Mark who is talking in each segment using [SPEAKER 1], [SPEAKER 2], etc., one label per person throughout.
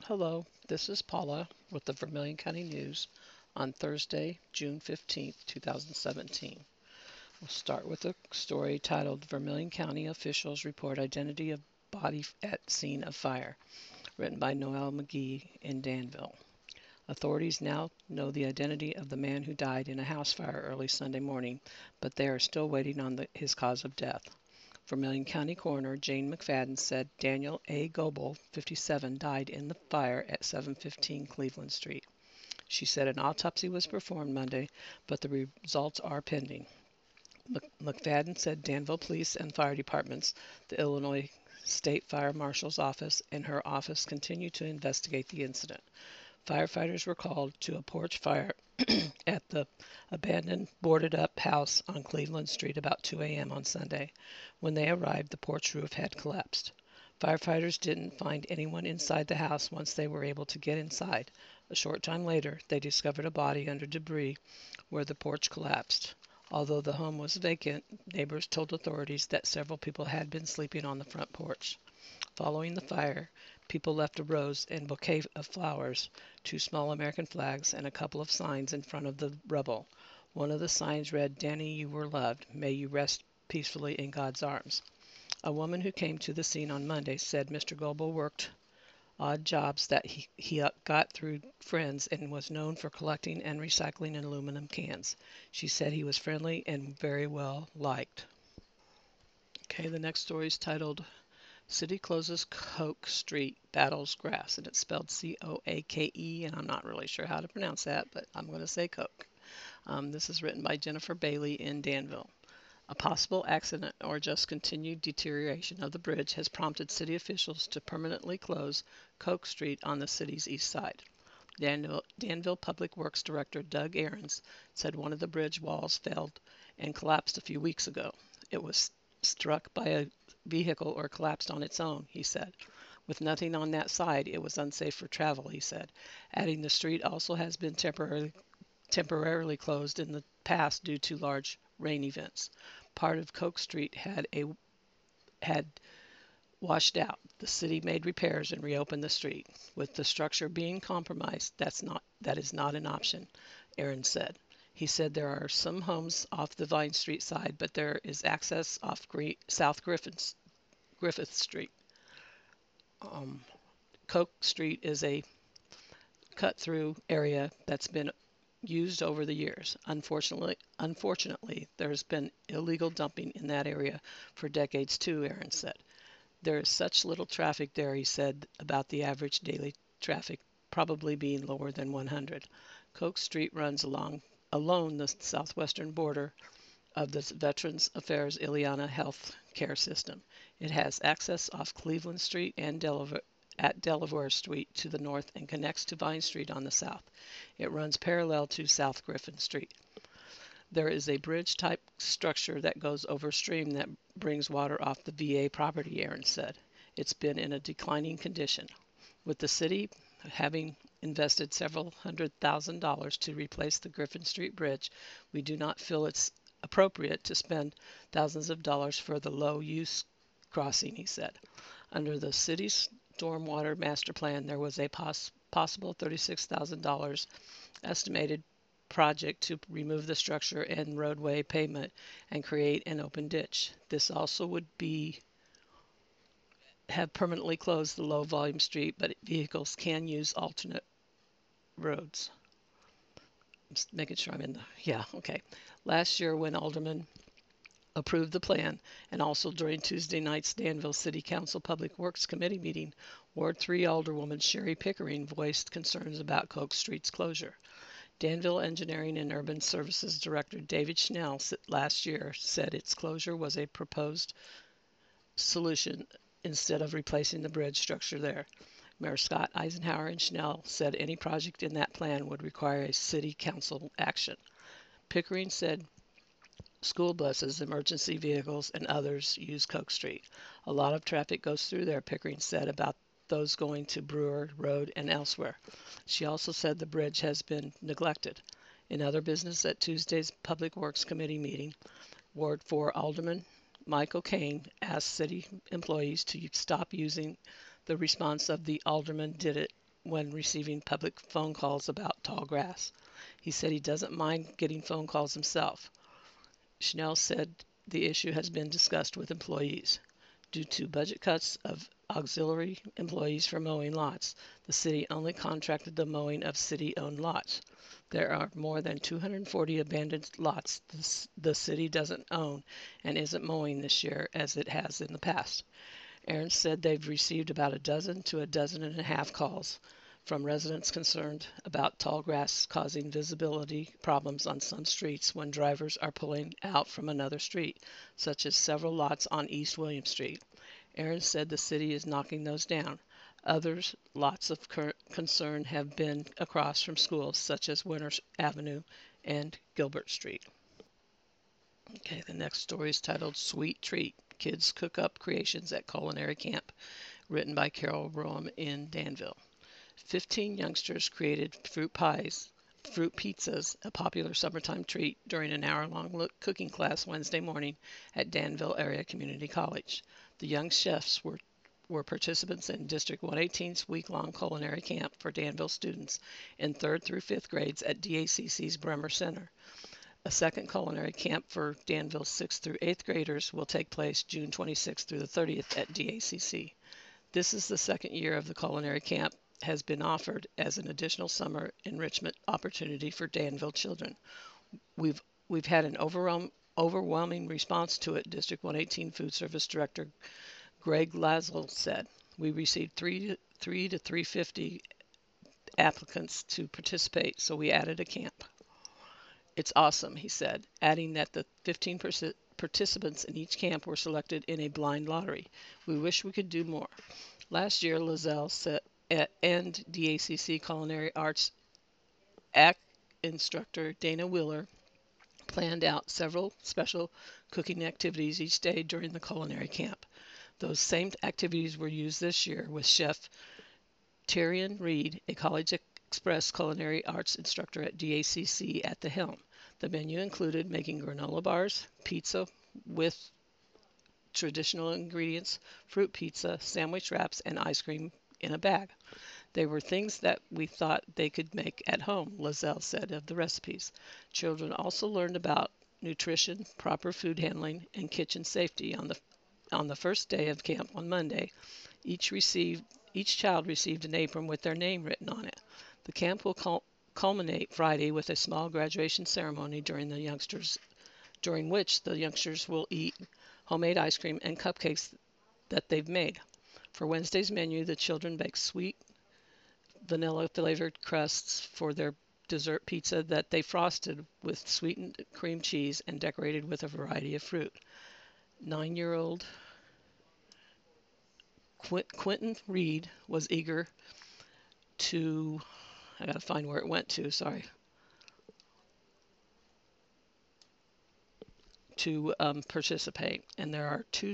[SPEAKER 1] Hello, this is Paula with the Vermilion County News on Thursday, June 15th, 2017. We'll start with a story titled Vermilion County Officials Report Identity of Body at Scene of Fire, written by Noel McGee in Danville. Authorities now know the identity of the man who died in a house fire early Sunday morning, but they are still waiting on his cause of death. Vermilion County Coroner Jane McFadden said Daniel A. Goebel, 57, died in the fire at 715 Cleveland Street. She said an autopsy was performed Monday, but the results are pending. McFadden said Danville Police and Fire Departments, the Illinois State Fire Marshal's office, and her office continue to investigate the incident. Firefighters were called to a porch fire at the abandoned boarded-up house on Cleveland Street about 2 a.m. on Sunday. When they arrived, the porch roof had collapsed. Firefighters didn't find anyone inside the house once they were able to get inside. A short time later, they discovered a body under debris where the porch collapsed. Although the home was vacant, neighbors told authorities that several people had been sleeping on the front porch. Following the fire, people left a rose and bouquet of flowers, two small American flags, and a couple of signs in front of the rubble. One of the signs read, "Danny, you were loved. May you rest peacefully in God's arms." A woman who came to the scene on Monday said Mr. Goebel worked odd jobs that he got through friends and was known for collecting and recycling aluminum cans. She said he was friendly and very well liked. Okay, the next story is titled City Closes Coke Street, Battles Grass, and it's spelled Coake, and I'm not really sure how to pronounce that, but I'm going to say Coke. This is written by Jennifer Bailey in Danville. A possible accident or just continued deterioration of the bridge has prompted city officials to permanently close Coke Street on the city's east side. Danville Public Works Director Doug Ahrens said one of the bridge walls failed and collapsed a few weeks ago. It was struck by a vehicle or collapsed on its own, he said. With nothing on that side, it was unsafe for travel, he said, adding the street also has been temporarily closed in the past due to large rain events. Part of Coke Street had washed out. The city made repairs and reopened the street. With the structure being compromised, that is not an option, Aaron said. He said there are some homes off the Vine Street side, but there is access off South Griffith Street. Um, Coke Street is a cut-through area that's been used over the years. Unfortunately, there's been illegal dumping in that area for decades too, Aaron said. There is such little traffic there, he said, about the average daily traffic probably being lower than 100. Coke Street runs along the southwestern border of the Veterans Affairs Ileana Health Care System. It has access off Cleveland Street and Delaware Street to the north and connects to Vine Street on the south. It runs parallel to South Griffin Street. There is a bridge-type structure that goes overstream that brings water off the VA property, Aaron said. It's been in a declining condition. With the city having invested several $100,000 to replace the Griffin Street Bridge, we do not feel it's appropriate to spend thousands of dollars for the low-use crossing, he said. Under the city's stormwater master plan, there was a possible $36,000 estimated project to remove the structure and roadway pavement and create an open ditch. This also would have permanently closed the low volume street, but vehicles can use alternate roads. I'm just making sure I'm in the, yeah, okay. Last year when Alderman approved the plan, and also during Tuesday night's Danville City Council Public Works Committee meeting, Ward 3 Alderwoman Sherry Pickering voiced concerns about Coke Street's closure. Danville Engineering and Urban Services Director David Schnell last year said its closure was a proposed solution instead of replacing the bridge structure there. Mayor Scott Eisenhower and Schnell said any project in that plan would require a city council action. Pickering said school buses, emergency vehicles, and others use Coke Street. A lot of traffic goes through there, Pickering said about those going to Brewer Road and elsewhere. She also said the bridge has been neglected. In other business at Tuesday's Public Works Committee meeting, Ward 4 Alderman Mike O'Kane asked city employees to stop using the response of the alderman did it when receiving public phone calls about tall grass. He said he doesn't mind getting phone calls himself. Schnell said the issue has been discussed with employees. Due to budget cuts of auxiliary employees for mowing lots, the city only contracted the mowing of city-owned lots. There are more than 240 abandoned lots the city doesn't own and isn't mowing this year as it has in the past. Aaron said they've received about a dozen to a dozen and a half calls from residents concerned about tall grass causing visibility problems on some streets when drivers are pulling out from another street, such as several lots on East William Street. Aaron said the city is knocking those down. Others lots of concern have been across from schools such as Winter Avenue and Gilbert Street. Okay, the next story is titled Sweet Treat, Kids Cook Up Creations at Culinary Camp, written by Carol Roam in Danville. 15 youngsters created fruit pizzas, a popular summertime treat, during an hour-long cooking class Wednesday morning at Danville Area Community College. The young chefs were participants in District 118's week-long culinary camp for Danville students in 3rd through 5th grades at DACC's Bremer Center. A second culinary camp for Danville's 6th through 8th graders will take place June 26th through the 30th at DACC. This is the second year of the culinary camp has been offered as an additional summer enrichment opportunity for Danville children. We've had an overwhelming response to it, District 118 Food Service Director Greg Lazel said. We received 3 to 350 applicants to participate, so we added a camp. It's awesome, he said, adding that the 15 participants in each camp were selected in a blind lottery. We wish we could do more. Last year, Lazel and DACC Culinary Arts ACT instructor Dana Wheeler planned out several special cooking activities each day during the culinary camp. Those same activities were used this year with Chef Tyrion Reed, a College Express Culinary Arts instructor at DACC, at the helm. The menu included making granola bars, pizza with traditional ingredients, fruit pizza, sandwich wraps, and ice cream in a bag. They were things that we thought they could make at home, Lazel said of the recipes. Children also learned about nutrition, proper food handling, and kitchen safety on the first day of camp on Monday. Each child received an apron with their name written on it. The camp will culminate Friday with a small graduation ceremony during which the youngsters will eat homemade ice cream and cupcakes that they've made. For Wednesday's menu, the children bake sweet vanilla-flavored crusts for their dessert pizza that they frosted with sweetened cream cheese and decorated with a variety of fruit. 9-year-old Quentin Reed was eager to, I gotta find where it went to, sorry, to participate. And there are two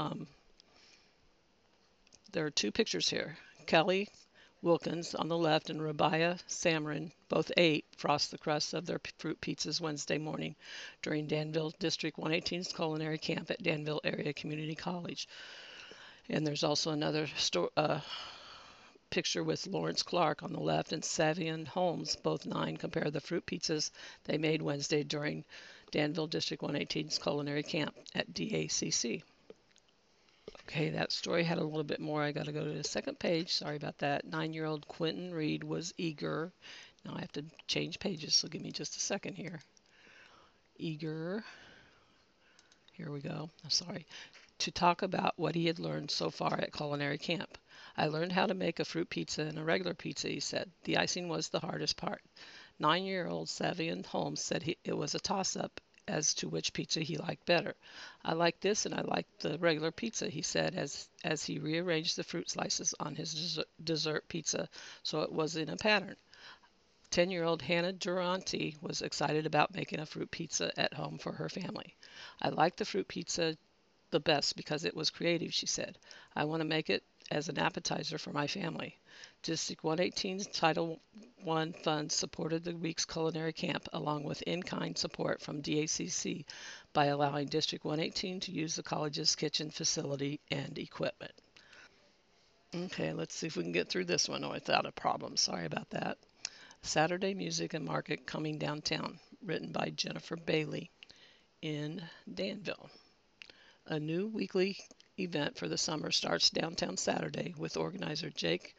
[SPEAKER 1] pictures here. Kelly Wilkins on the left and Rabiah Samrin both frost the crusts of their fruit pizzas Wednesday morning during Danville District 118's culinary camp at Danville Area Community College. And there's also another picture with Lawrence Clark on the left and Savion Holmes, both 9, compare the fruit pizzas they made Wednesday during Danville District 118's culinary camp at DACC. Okay, that story had a little bit more. I got to go to the second page. Sorry about that. 9-year-old Quentin Reed was eager. Now I have to change pages, so give me just a second here. Eager. Here we go. I'm sorry. To talk about what he had learned so far at culinary camp. I learned how to make a fruit pizza and a regular pizza, he said. The icing was the hardest part. 9-year-old Savion Holmes said it was a toss-up as to which pizza he liked better. I like this and I like the regular pizza, he said as he rearranged the fruit slices on his dessert pizza so it was in a pattern. 10-year-old Hannah Durante was excited about making a fruit pizza at home for her family. I like the fruit pizza the best because it was creative, she said. I want to make it as an appetizer for my family. District 118's Title I funds supported the week's culinary camp along with in-kind support from DACC by allowing District 118 to use the college's kitchen facility and equipment. Okay, let's see if we can get through this one without a problem. Sorry about that. Saturday Music and Market Coming Downtown, written by Jennifer Bailey in Danville. A new weekly event for the summer starts downtown Saturday with organizer Jake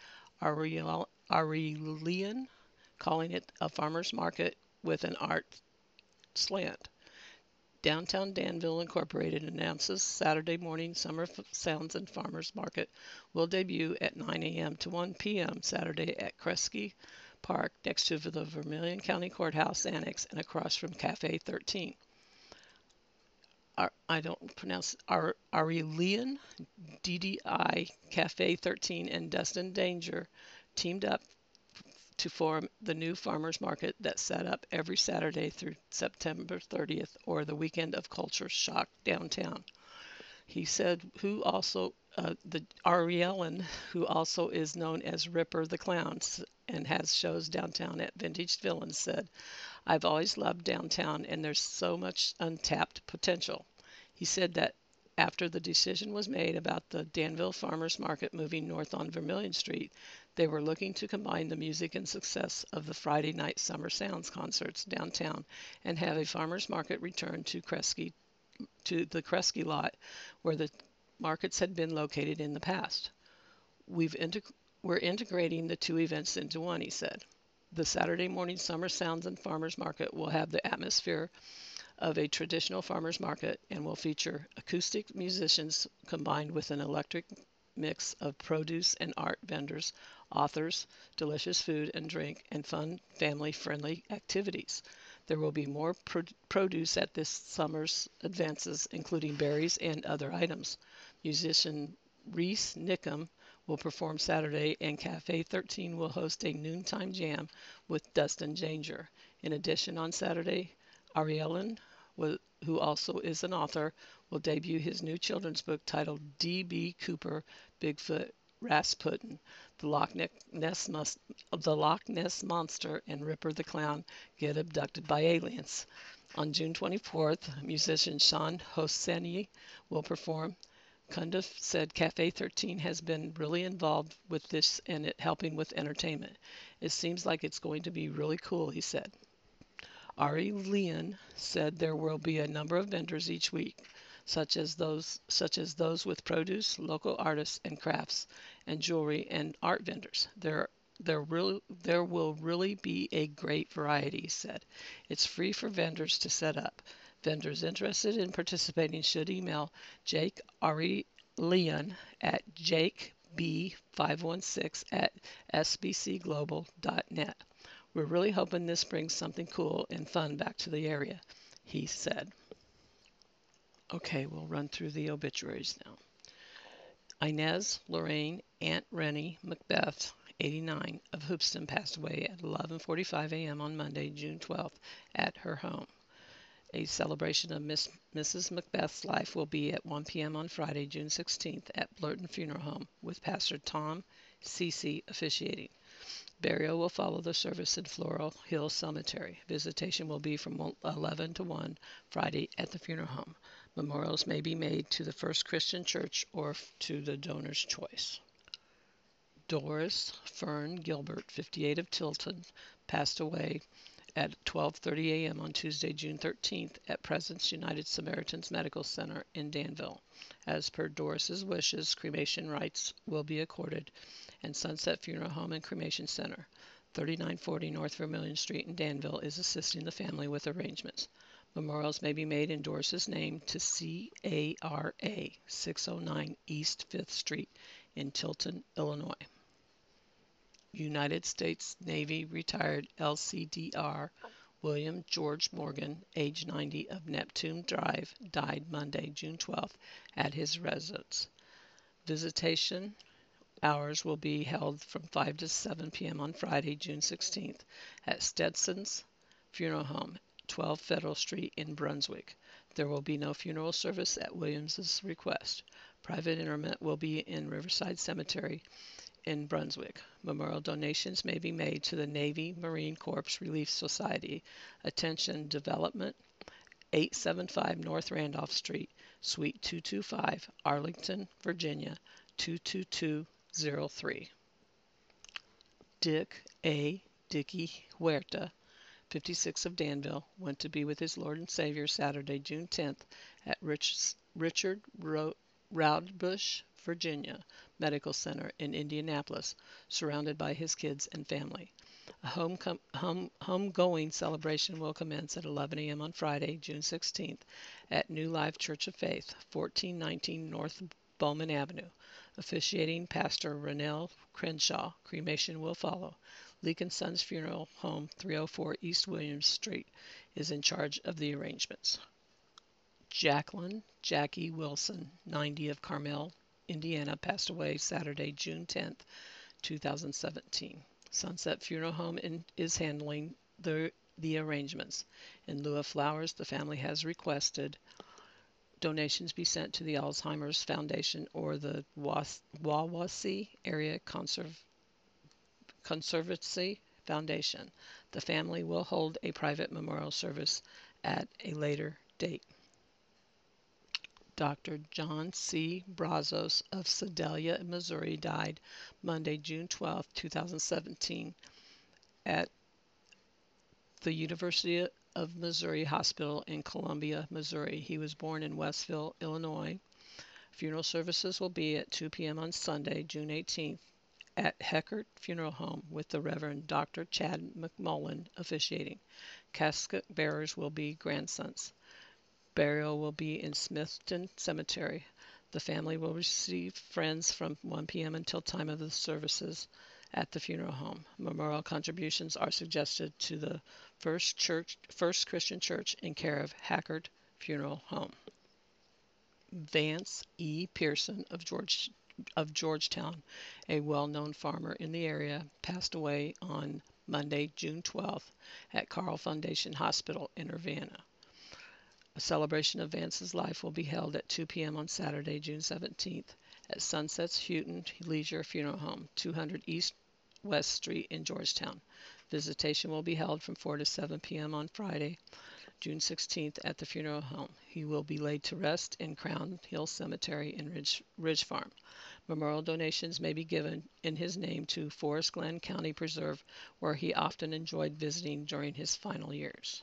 [SPEAKER 1] Aurelian calling it a farmer's market with an art slant. Downtown Danville Incorporated announces Saturday morning Summer Sounds and Farmers Market will debut at 9 a.m. to 1 p.m. Saturday at Kresge Park next to the Vermilion County Courthouse Annex and across from Cafe 13. I don't pronounce Aurelian, DDI Cafe 13 and Dustin Danger teamed up to form the new farmers market that's set up every Saturday through September 30th or the weekend of Culture Shock downtown. He said, the Ariellen, who also is known as Ripper the Clown and has shows downtown at Vintage Villains, said, I've always loved downtown and there's so much untapped potential. He said that after the decision was made about the Danville Farmers Market moving north on Vermilion Street, they were looking to combine the music and success of the Friday night Summer Sounds concerts downtown and have a farmers market return to the Kresge lot where the markets had been located in the past. We're integrating the two events into one, he said. The Saturday morning Summer Sounds and Farmers Market will have the atmosphere of a traditional farmers market and will feature acoustic musicians combined with an electric mix of produce and art vendors, authors, delicious food and drink, and fun family-friendly activities. There will be more produce at this summer's advances, including berries and other items. Musician Reese Nickum will perform Saturday, and Cafe 13 will host a noontime jam with Dustin Danger. In addition, on Saturday, Ariellen, who also is an author, will debut his new children's book titled D.B. Cooper, Bigfoot, Rasputin, the the Loch Ness Monster, and Ripper the Clown get abducted by aliens. On June 24th, musician Sean Hosseini will perform. Kunda said Cafe 13 has been really involved with this and helping with entertainment. It seems like it's going to be really cool, he said. Ari Leon said there will be a number of vendors each week, such as those with produce, local artists and crafts, and jewelry and art vendors. There will really be a great variety, he said. It's free for vendors to set up. Vendors interested in participating should email Jake Ari Leon at jakeb516 at sbcglobal.net. We're really hoping this brings something cool and fun back to the area, he said. Okay, we'll run through the obituaries now. Inez Lorraine Aunt Rennie Macbeth, 89, of Hoopeston, passed away at 11:45 a.m. on Monday, June 12th, at her home. A celebration of Mrs. Macbeth's life will be at 1 p.m. on Friday, June 16th, at Blurton Funeral Home, with Pastor Tom Cece officiating. Burial will follow the service in Floral Hill Cemetery. Visitation will be from 11 to 1 Friday at the funeral home. Memorials may be made to the First Christian Church or to the donor's choice. Doris Fern Gilbert, 58, of Tilton, passed away at 12:30 a.m. on Tuesday, June 13th, at Presence United Samaritans Medical Center in Danville. As per Doris's wishes, cremation rites will be accorded, and Sunset Funeral Home and Cremation Center, 3940 North Vermilion Street in Danville, is assisting the family with arrangements. Memorials may be made in Doris's name to CARA, 609 East 5th Street in Tilton, Illinois. United States Navy retired LCDR William George Morgan, age 90, of Neptune Drive, died Monday, June 12th, at his residence. Visitation hours will be held from 5 to 7 p.m. on Friday, June 16th, at Stetson's Funeral Home, 12 Federal Street in Brunswick. There will be no funeral service at Williams's request. Private interment will be in Riverside Cemetery in Brunswick. Memorial donations may be made to the Navy Marine Corps Relief Society. Attention Development, 875 North Randolph Street, Suite 225, Arlington, Virginia, 222 03. Dick A. Dickey Huerta, 56 of Danville, went to be with his Lord and Savior Saturday, June 10th at Richard Raudebush, Virginia Medical Center in Indianapolis, surrounded by his kids and family. A homegoing celebration will commence at 11 a.m. on Friday, June 16th at New Life Church of Faith, 1419 North Bowman Avenue. Officiating Pastor Rennell Crenshaw. Cremation will follow. Leake & Sons Funeral Home, 304 East Williams Street, is in charge of the arrangements. Jackie Wilson, 90 of Carmel, Indiana, passed away Saturday, June 10th, 2017. Sunset Funeral Home is handling the arrangements. In lieu of flowers, the family has requested donations be sent to the Alzheimer's Foundation or the Wawasee Area Conservancy Foundation. The family will hold a private memorial service at a later date. Dr. John C. Brazos of Sedalia, Missouri, died Monday, June 12, 2017, at the University of Missouri Hospital in Columbia, Missouri. He was born in Westville, Illinois. Funeral services will be at 2 p.m. on Sunday, June 18th, at Heckert Funeral Home with the Reverend Dr. Chad McMullen officiating. Casket bearers will be grandsons. Burial will be in Smithton Cemetery. The family will receive friends from 1 p.m. until time of the services at the funeral home. Memorial contributions are suggested to the First Christian Church in care of Hackard Funeral Home. Vance E. Pearson of Georgetown, a well-known farmer in the area, passed away on Monday, June 12th at Carle Foundation Hospital in Urbana. A celebration of Vance's life will be held at 2 p.m. on Saturday, June 17th at Sunsets Houghton Leisure Funeral Home, 200 East West Street in Georgetown. Visitation will be held from 4 to 7 p.m. on Friday, June 16th at the funeral home. He will be laid to rest in Crown Hill Cemetery in Ridge Farm. Memorial donations may be given in his name to Forest Glen County Preserve, where he often enjoyed visiting during his final years.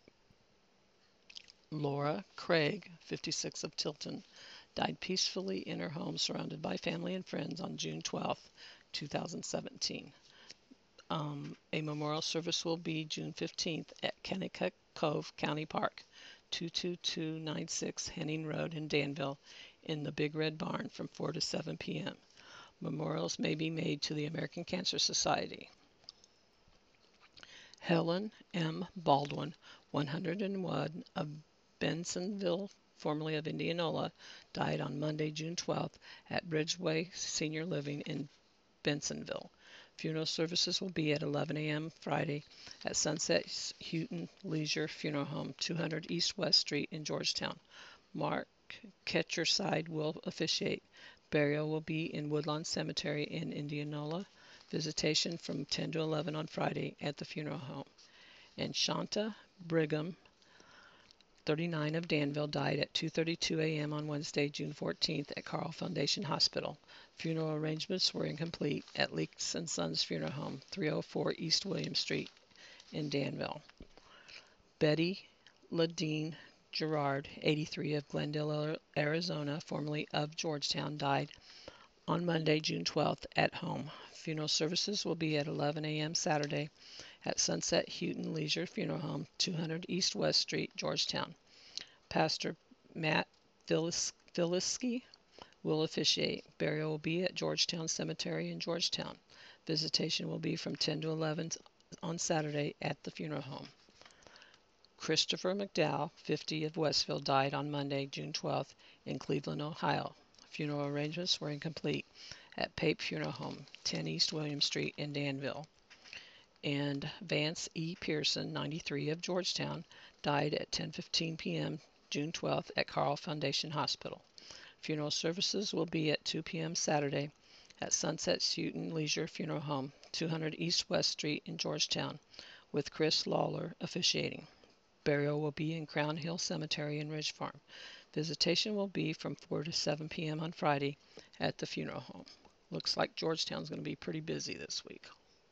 [SPEAKER 1] Laura Craig, 56 of Tilton, died peacefully in her home surrounded by family and friends on June 12, 2017. A memorial service will be June 15th at Kennecott Cove County Park, 22296 Henning Road in Danville, in the Big Red Barn from 4 to 7 p.m. Memorials may be made to the American Cancer Society. Helen M. Baldwin, 101 of Bensonville, formerly of Indianola, died on Monday, June 12th at Bridgeway Senior Living in Bensonville. Funeral services will be at 11 a.m. Friday at Sunset Houghton Leisure Funeral Home, 200 East West Street in Georgetown. Mark Ketcherside will officiate. Burial will be in Woodlawn Cemetery in Indianola. Visitation from 10 to 11 on Friday at the funeral home. And Shanta Brigham, 39 of Danville, died at 2:32 a.m. on Wednesday, June 14th at Carle Foundation Hospital. Funeral arrangements were incomplete at Leake & Sons Funeral Home, 304 East William Street in Danville. Betty Ladine Gerard, 83 of Glendale, Arizona, formerly of Georgetown, died on Monday, June 12th at home. Funeral services will be at 11 a.m. Saturday at Sunset Houghton Leisure Funeral Home, 200 East West Street, Georgetown. Pastor Matt Filisky will officiate. Burial will be at Georgetown Cemetery in Georgetown. Visitation will be from 10 to 11 on Saturday at the funeral home. Christopher McDowell, 50 of Westville, died on Monday, June 12th in Cleveland, Ohio. Funeral arrangements were incomplete at Pape Funeral Home, 10 East William Street in Danville. And Vance E. Pearson, 93 of Georgetown, died at 10:15 p.m. June 12th at Carle Foundation Hospital. Funeral services will be at 2 p.m. Saturday at Sunset Houghton Leisure Funeral Home, 200 East West Street in Georgetown, with Chris Lawler officiating. Burial will be in Crown Hill Cemetery in Ridge Farm. Visitation will be from 4 to 7 p.m. on Friday at the funeral home. Looks like Georgetown's going to be pretty busy this week.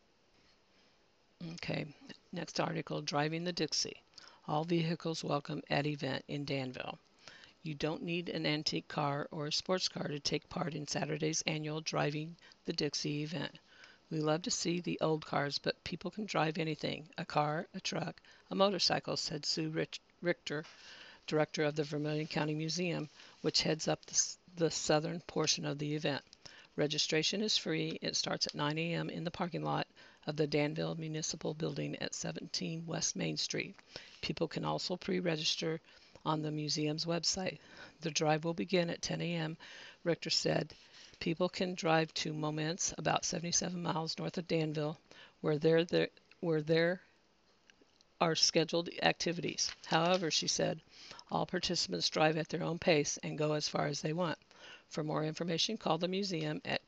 [SPEAKER 1] Okay, next article, Driving the Dixie. All vehicles welcome at event in Danville. You don't need an antique car or a sports car to take part in Saturday's annual Driving the Dixie event. We love to see the old cars, but people can drive anything, a car, a truck, a motorcycle, said Sue Richter, director of the Vermilion County Museum, which heads up the southern portion of the event. Registration is free. It starts at 9 a.m. in the parking lot of the Danville Municipal Building at 17 West Main Street. People can also pre-register on the museum's website. The drive will begin at 10 a.m., Richter said. People can drive to Moments, about 77 miles north of Danville, where there are scheduled activities. However, she said, all participants drive at their own pace and go as far as they want. For more information, call the museum at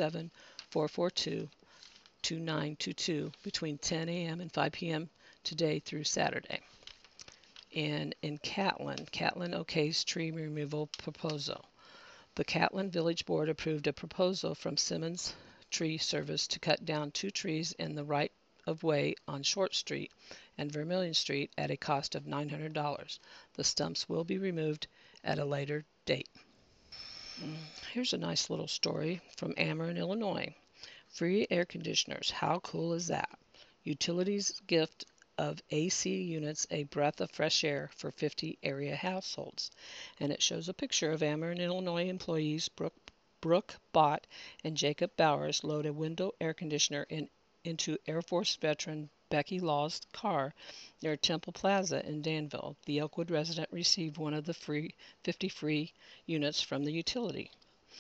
[SPEAKER 1] 217-442-2922 between 10 a.m. and 5 p.m. today through Saturday. And in Catlin okays tree removal proposal. The Catlin Village Board approved a proposal from Simmons Tree Service to cut down 2 trees in the right-of-way on Short Street and Vermilion Street at a cost of $900. The stumps will be removed at a later date. Here's a nice little story from Ameren, Illinois. Free air conditioners. How cool is that? Utilities gift of AC units a breath of fresh air for 50 area households. And it shows a picture of Ameren, Illinois employees Brooke Bott and Jacob Bowers load a window air conditioner into Air Force veteran Becky Law's car near Temple Plaza in Danville. The Oakwood resident received one of the 50 free units from the utility.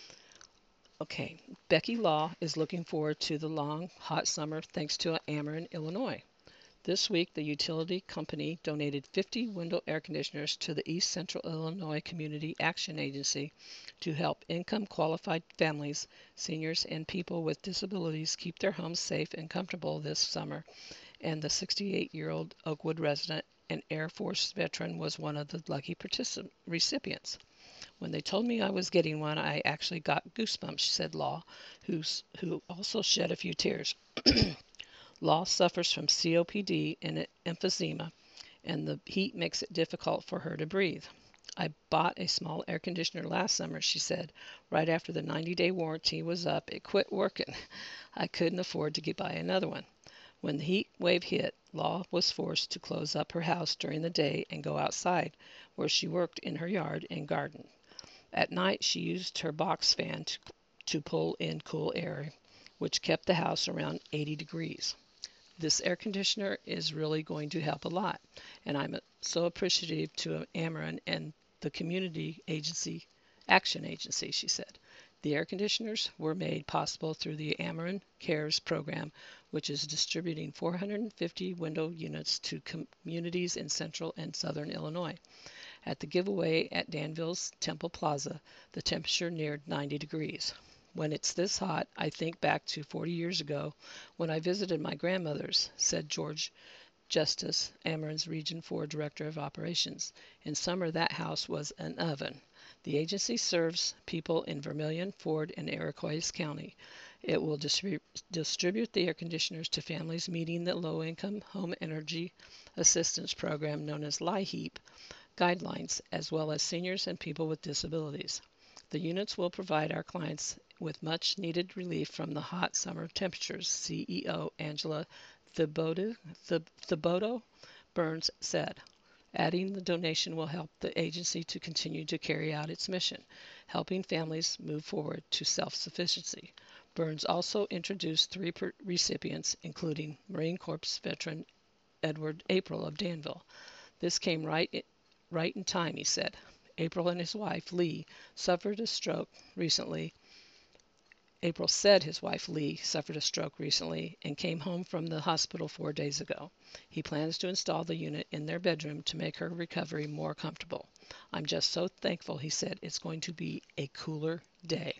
[SPEAKER 1] Okay, Becky Law is looking forward to the long, hot summer thanks to Ameren, Illinois. This week, the utility company donated 50 window air conditioners to the East Central Illinois Community Action Agency to help income-qualified families, seniors, and people with disabilities keep their homes safe and comfortable this summer, and the 68-year-old Oakwood resident and Air Force veteran was one of the lucky recipients. When they told me I was getting one, I actually got goosebumps, said Law, who also shed a few tears. Law suffers from COPD and emphysema, and the heat makes it difficult for her to breathe. I bought a small air conditioner last summer, she said. Right after the 90-day warranty was up, it quit working. I couldn't afford to buy another one. When the heat wave hit, Law was forced to close up her house during the day and go outside, where she worked in her yard and garden. At night, she used her box fan to pull in cool air, which kept the house around 80 degrees. This air conditioner is really going to help a lot, and I'm so appreciative to Ameren and the Community Action Agency, she said. The air conditioners were made possible through the Ameren Cares program, which is distributing 450 window units to communities in central and southern Illinois. At the giveaway at Danville's Temple Plaza, the temperature neared 90 degrees. When it's this hot, I think back to 40 years ago when I visited my grandmother's, said George Justice, Ameren's Region 4 Director of Operations. In summer, that house was an oven. The agency serves people in Vermilion, Ford, and Iroquois County. It will distribute the air conditioners to families meeting the Low-Income Home Energy Assistance Program known as LIHEAP guidelines, as well as seniors and people with disabilities. The units will provide our clients with much needed relief from the hot summer temperatures, CEO Angela Thibodeau Burns said. Adding the donation will help the agency to continue to carry out its mission, helping families move forward to self-sufficiency. Burns also introduced 3 recipients, including Marine Corps veteran Edward April of Danville. This came right in time, he said. April and his wife, Lee, suffered a stroke recently. April said his wife, Lee, suffered a stroke recently and came home from the hospital 4 days ago. He plans to install the unit in their bedroom to make her recovery more comfortable. I'm just so thankful, he said. It's going to be a cooler day.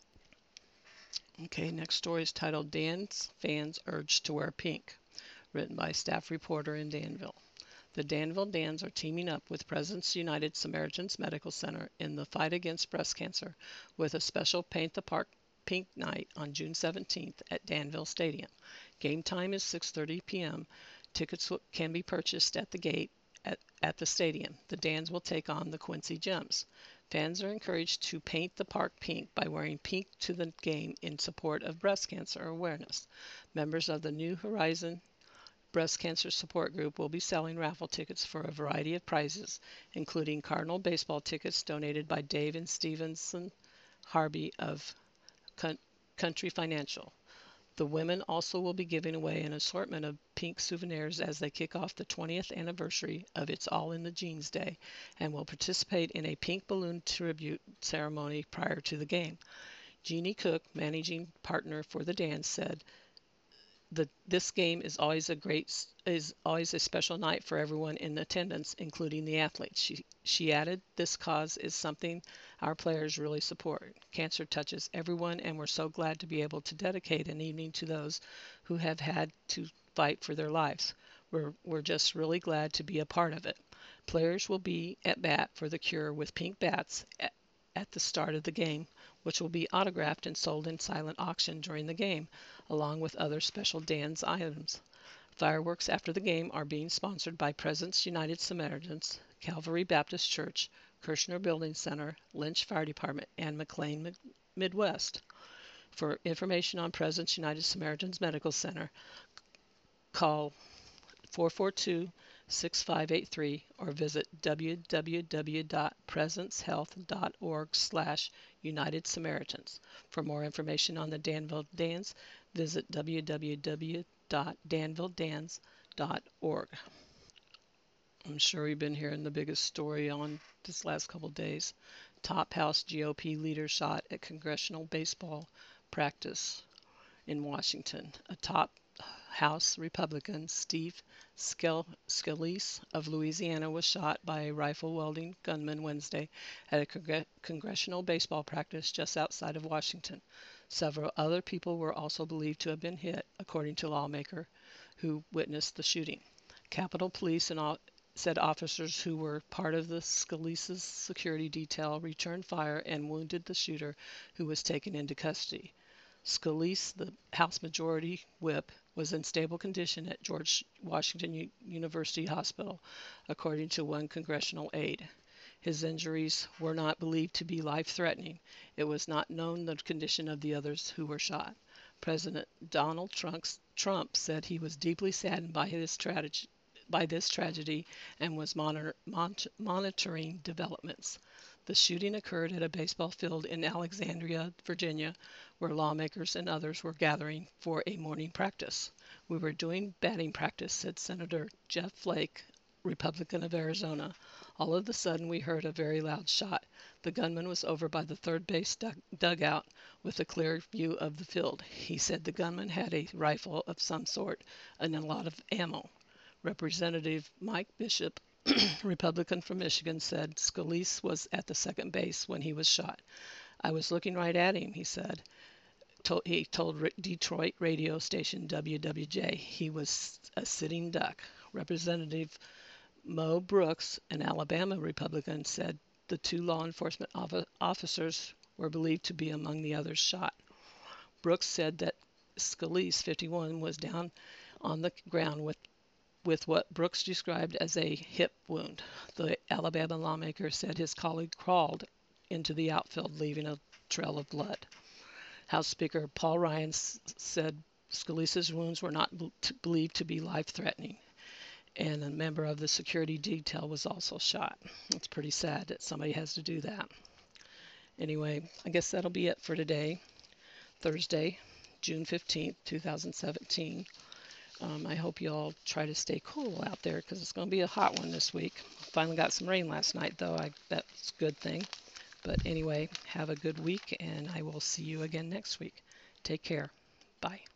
[SPEAKER 1] Okay, next story is titled Dance Fans Urged to Wear Pink, written by staff reporter in Danville. The Danville Dans are teaming up with Presidents United Samaritans Medical Center in the fight against breast cancer with a special Paint the Park Pink Night on June 17th at Danville Stadium. Game time is 6:30 p.m. Tickets can be purchased at the gate at the stadium. The Dans will take on the Quincy Gems. Fans are encouraged to paint the park pink by wearing pink to the game in support of breast cancer awareness. Members of the New Horizon Breast Cancer Support Group will be selling raffle tickets for a variety of prizes, including Cardinal baseball tickets donated by Dave and Stevenson Harvey of Country Financial. The women also will be giving away an assortment of pink souvenirs as they kick off the 20th anniversary of It's All in the Jeans Day and will participate in a pink balloon tribute ceremony prior to the game. Jeannie Cook, managing partner for the Dans, said, this game is always a special night for everyone in attendance, including the athletes. She added, this cause is something our players really support. Cancer touches everyone, and we're so glad to be able to dedicate an evening to those who have had to fight for their lives. We're just really glad to be a part of it. Players will be at bat for the cure with pink bats at the start of the game, which will be autographed and sold in silent auction during the game, along with other special Dans items. Fireworks after the game are being sponsored by Presence United Samaritans, Calvary Baptist Church, Kirshner Building Center, Lynch Fire Department, and McLean Midwest. For information on Presence United Samaritans Medical Center, call 442-6583 or visit www.presencehealth.org/United Samaritans. For more information on the Danville Dans, visit www.danvilledans.org. I'm sure you've been hearing the biggest story on this last couple of days. Top House GOP leader shot at congressional baseball practice in Washington. A top House Republican, Steve Scalise of Louisiana, was shot by a rifle-wielding gunman Wednesday at a congressional baseball practice just outside of Washington. Several other people were also believed to have been hit, according to lawmakers who witnessed the shooting. Capitol Police said officers who were part of the Scalise's security detail returned fire and wounded the shooter, who was taken into custody. Scalise, the House Majority Whip, was in stable condition at George Washington University Hospital, according to one congressional aide. His injuries were not believed to be life-threatening. It was not known the condition of the others who were shot. President Donald Trump said he was deeply saddened by this tragedy and was monitoring developments. The shooting occurred at a baseball field in Alexandria, Virginia, where lawmakers and others were gathering for a morning practice. We were doing batting practice, said Senator Jeff Flake, Republican of Arizona. All of a sudden, we heard a very loud shot. The gunman was over by the third base dugout with a clear view of the field. He said the gunman had a rifle of some sort and a lot of ammo. Representative Mike Bishop, Republican from Michigan, said Scalise was at the second base when he was shot. I was looking right at him, he said. He told Detroit radio station WWJ he was a sitting duck. Representative Mo Brooks, an Alabama Republican, said the two law enforcement officers were believed to be among the others shot. Brooks said that Scalise, 51, was down on the ground with what Brooks described as a hip wound. The Alabama lawmaker said his colleague crawled into the outfield, leaving a trail of blood. House Speaker Paul Ryan said Scalise's wounds were not believed to be life-threatening, and a member of the security detail was also shot. It's pretty sad that somebody has to do that. Anyway, I guess that'll be it for today, Thursday, June 15th, 2017. I hope you all try to stay cool out there because it's going to be a hot one this week. Finally got some rain last night, though. That's a good thing. But anyway, have a good week, and I will see you again next week. Take care. Bye.